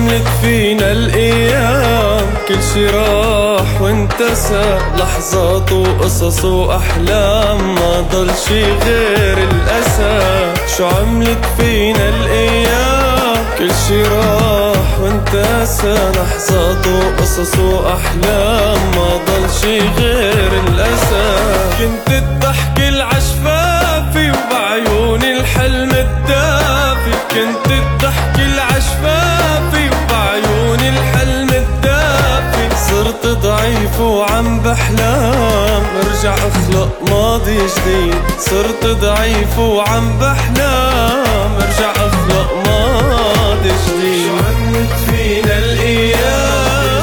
عملت فينا الأيام كل شي راح وانتسى، لحظات وقصص وأحلام ما ضل شي غير الأسى. شو عملت فينا الأيام كل شي راح وانتسى، لحظات وقصص وأحلام ما ضل شي غير الأسى. كنت الضحك العشفافي وبعيوني الحلم الدافي، كنت الضحك العشفافي وبعيوني الحلم الدافي. صرت ضعيف وعم بحلام ارجع اخلق ماضي جديد، صرت ضعيف وعم بحلام ارجع اخلق ماضي جديد. شو عملت فينا الايام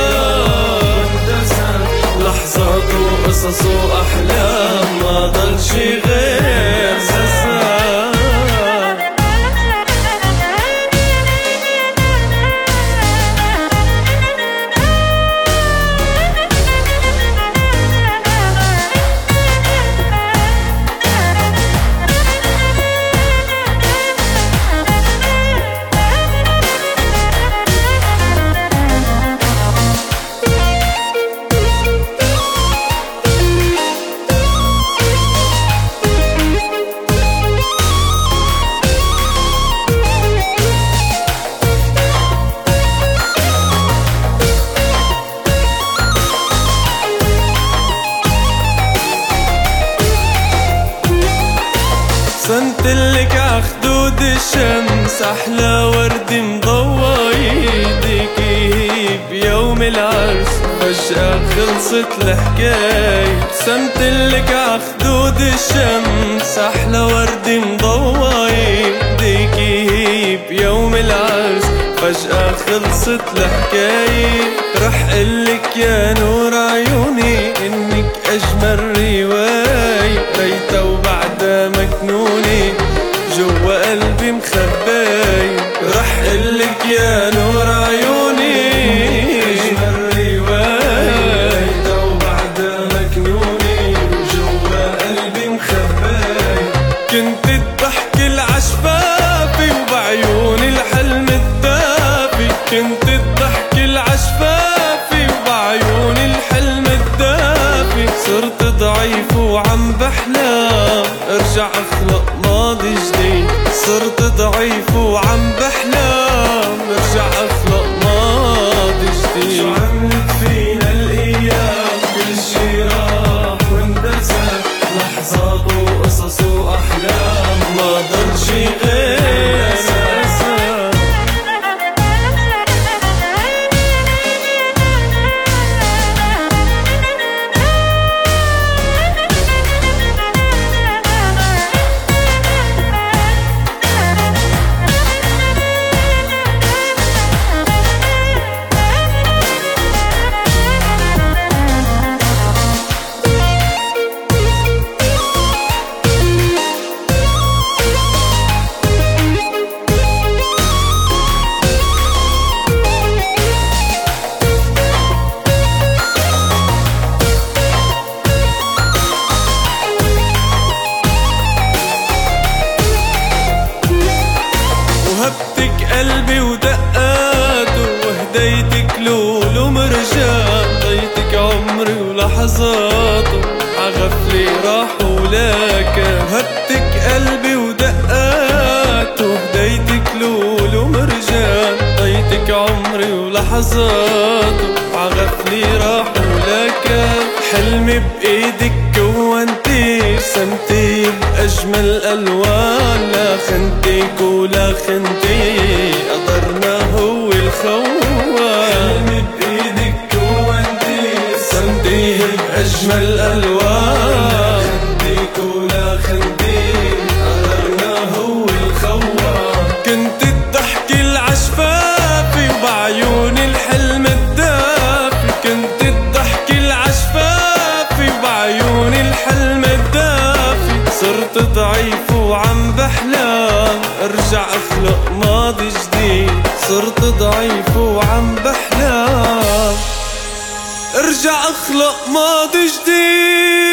لحظات وقصص واحلام ما ضل شي غير سسا. سنتلك عخدود الشمس أحلى ورد مضوى ايدك بيوم العرس، فجأة خلصت الحكاية. سنتلك عخدود الشمس أحلى ورد مضوى ايدك بيوم العرس، فجأة خلصت الحكاية. رح قلك يا نور عيوني إنك أجمل رواية، ريتا وبعدها مكنوني جوا قلبي مخباي. رح قلك يا نور عيوني أجمل رواية، ريتا وبعدها مكنوني جوا قلبي مخباي. كنت الضحك العشفافي وبعيوني الحلم الدافي، كنت الضحك العشفافي وبعيوني الحلم الدافي. صرت ضعيف وعم بحلام ارجع اخلق ماضي جديد، صرت ضعيف وعم بحلام ارجع اخلق ماضي جديد. شو عملت فينا الايام كل شي راح واندسى، لحظات وقصص واحلام ما ضل شي غير اساسا. وهبتك قلبي ودقاته وهديتك لول ومرجان، ضيتك عمري ولحظاته عغفلي راح ولاك. وهبتك قلبي ودقاته وهديتك لول ومرجان، ضيتك عمري ولحظاته عغفلي راح ولاك. حلمي بإيدك كونتي رسمتي بأجمل ألوان، لا خنتك ولا خنتي قدرنا هو الخوان. حلمي بإيدك كونتي رسمتي بأجمل ألوان، خنتك ولا خنتي قدرنا هو الخوان. كنت الضحك العشفافي وبعيوني الحلم الدافي، كنت الضحك العشفافي وبعيوني الحلم الدافي. صرت ضعيف وعم بحلام ارجع اخلق ماضي جديد، صرت ضعيف وعم بحلام ارجع اخلق ماضي جديد.